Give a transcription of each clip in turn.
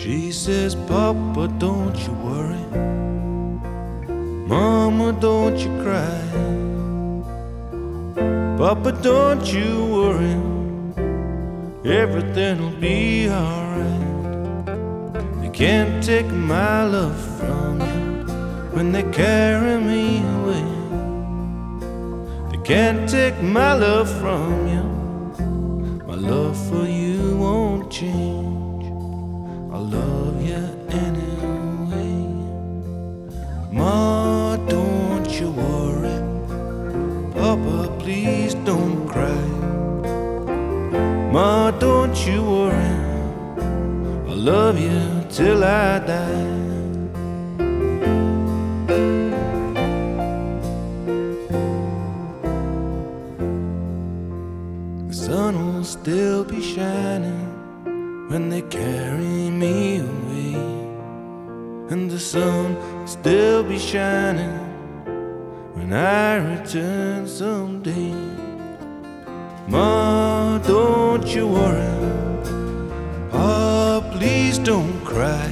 She says, Papa, don't you worry. Mama, don't you cry. Papa, don't you worry. Everything'll be alright. They can't take my love from you when they carry me away. They can't take my love from you. My love for you won't change. I'll love you anyway. Ma, don't you worry. Papa, please don't cry. Ma, don't you worry. I'll love you till I die. The sun will still be shining when they carry me away, and the sun will still be shining when I return someday. Ma, don't you worry. Pa, please don't cry.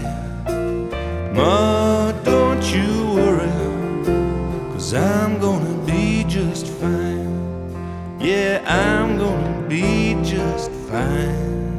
Ma, don't you worry, 'cause I'm gonna be just fine. Yeah, I'm gonna be just fine.